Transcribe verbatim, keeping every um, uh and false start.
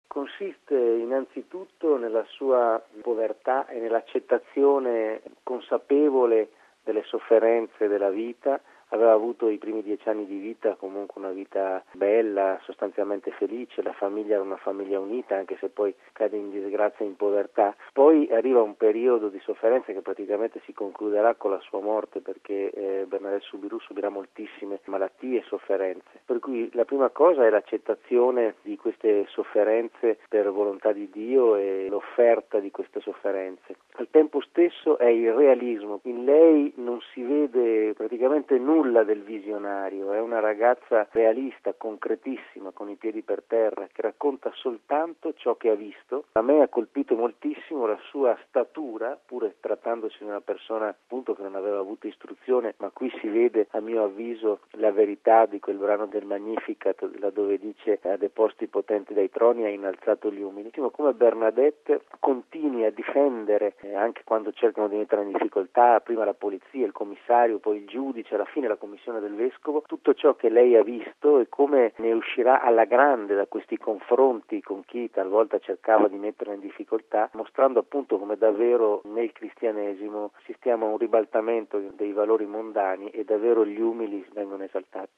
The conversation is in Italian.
Consiste innanzitutto nella sua povertà e nell'accettazione consapevole delle sofferenze della vita. Aveva avuto i primi dieci anni di vita comunque una vita bella, sostanzialmente felice, la famiglia era una famiglia unita, anche se poi cade in disgrazia e in povertà. Poi arriva un periodo di sofferenza che praticamente si concluderà con la sua morte, perché eh, Bernadette Soubirous subirà moltissime malattie e sofferenze. Per cui la prima cosa è l'accettazione di queste sofferenze per volontà di Dio e l'offerta di queste sofferenze. Al tempo stesso è il realismo. In lei non si vede praticamente nulla del visionario, è una ragazza realista, concretissima, con i piedi per terra, che racconta soltanto ciò che ha visto. A me ha colpito moltissimo la sua statura, pur trattandosi di una persona appunto che non aveva avuto istruzione, ma qui si vede a mio avviso la verità di quel brano del Magnificat, laddove dice: a deposti potenti dai troni ha innalzato gli umili. Come Bernadette continui a difendere eh, anche quando cercano di mettere in difficoltà prima la polizia, il commissario, poi il giudice, alla fine la commissione del vescovo, tutto ciò che lei ha visto e come ne uscirà alla grande da questi confronti con chi talvolta cercava di metterla in difficoltà, mostrando appunto come davvero nel cristianesimo assistiamo a un ribaltamento dei valori mondani e davvero gli umili vengono esaltati.